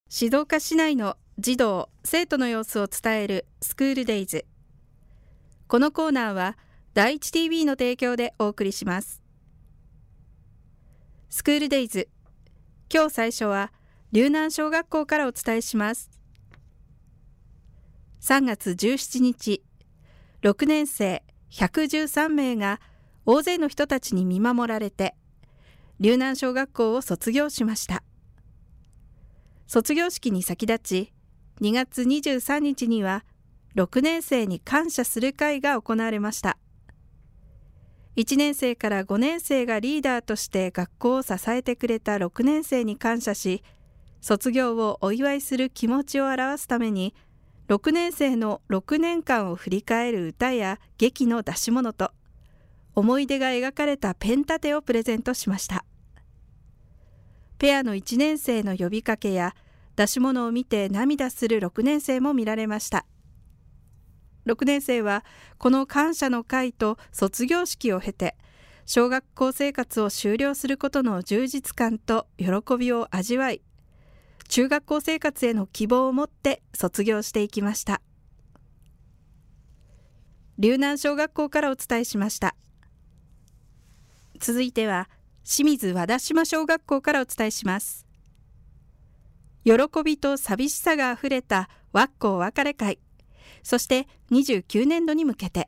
静岡市内の児童・生徒の様子を伝えるスクールデイズ。このコーナーは第一 TV の提供でお送りします。スクールデイズ、今日最初は龍南小学校からお伝えします。3月17日、6年生113名が大勢の人たちに見守られて龍南小学校を卒業しました。卒業式に先立ち、2月23日には6年生に感謝する会が行われました。1年生から5年生がリーダーとして学校を支えてくれた6年生に感謝し、卒業をお祝いする気持ちを表すために、6年生の6年間を振り返る歌や劇の出し物と、思い出が描かれたペン立てをプレゼントしました。ペアの1年生の呼びかけや出し物を見て涙する6年生も見られました。6年生はこの感謝の会と卒業式を経て、小学校生活を終了することの充実感と喜びを味わい、中学校生活への希望を持って卒業していきました。龍南小学校からお伝えしました。続いては清水和田島小学校からお伝えします。喜びと寂しさがあふれたわっこお別れ会、そして29年度に向けて、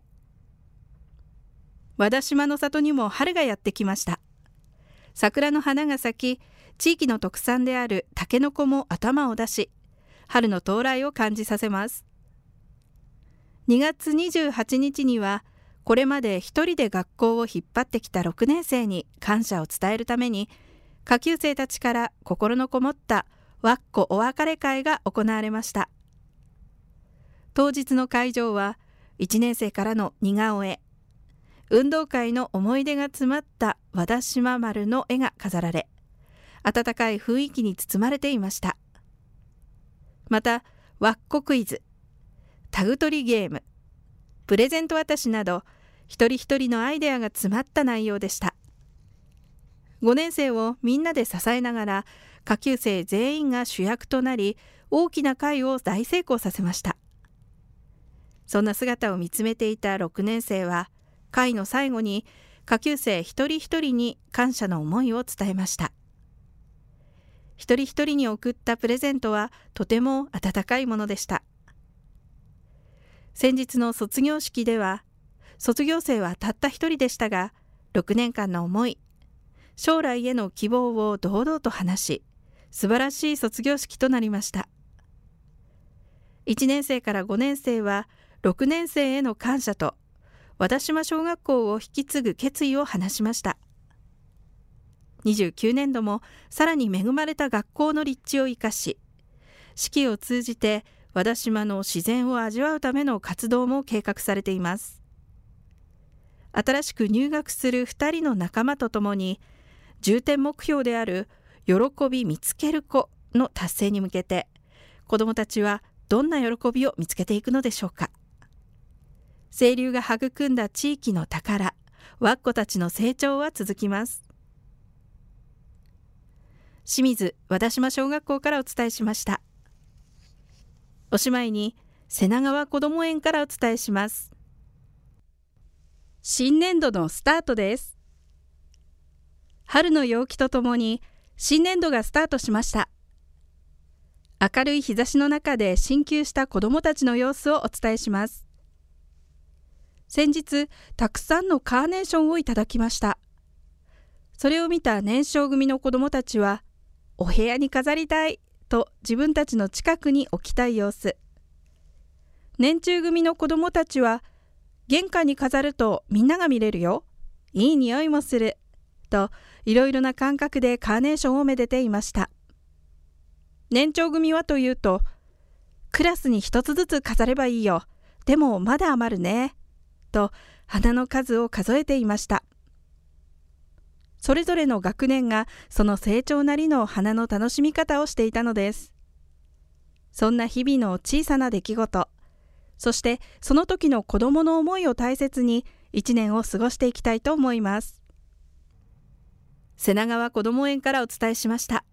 和田島の里にも春がやってきました。桜の花が咲き、地域の特産であるタケノコも頭を出し、春の到来を感じさせます。2月28日には、これまで一人で学校を引っ張ってきた6年生に感謝を伝えるために、下級生たちから心のこもったわっこお別れ会が行われました。当日の会場は、1年生からの似顔絵、運動会の思い出が詰まった和田島丸の絵が飾られ、温かい雰囲気に包まれていました。また、わっこクイズ、タグ取りゲーム、プレゼント渡しなど、一人一人のアイデアが詰まった内容でした。5年生をみんなで支えながら、下級生全員が主役となり、大きな会を大成功させました。そんな姿を見つめていた6年生は、会の最後に下級生一人一人に感謝の思いを伝えました。一人一人に送ったプレゼントはとても温かいものでした。先日の卒業式では、卒業生はたった一人でしたが、6年間の思い、将来への希望を堂々と話し、素晴らしい卒業式となりました。1年生から5年生は、6年生への感謝と、和田島小学校を引き継ぐ決意を話しました。29年度もさらに恵まれた学校の立地を生かし、式を通じて和田島の自然を味わうための活動も計画されています。新しく入学する2人の仲間とともに、重点目標である喜び見つける子の達成に向けて、子どもたちはどんな喜びを見つけていくのでしょうか。清流が育んだ地域の宝、わっこたちの成長は続きます。清水和田島小学校からお伝えしました。おしまいに瀬名川こども園からお伝えします。新年度のスタートです。春の陽気とともに新年度がスタートしました。明るい日差しの中で進級した子どもたちの様子をお伝えします。先日、たくさんのカーネーションをいただきました。それを見た年少組の子どもたちは、お部屋に飾りたいと自分たちの近くに置きたい様子。年中組の子どもたちは、玄関に飾るとみんなが見れるよ。いい匂いもする。と、いろいろな感覚でカーネーションをめでていました。年長組はというと、クラスに一つずつ飾ればいいよ。でもまだ余るね。と、花の数を数えていました。それぞれの学年がその成長なりの花の楽しみ方をしていたのです。そんな日々の小さな出来事、そしてその時の子どもの思いを大切に1年を過ごしていきたいと思います。瀬名川こども園からお伝えしました。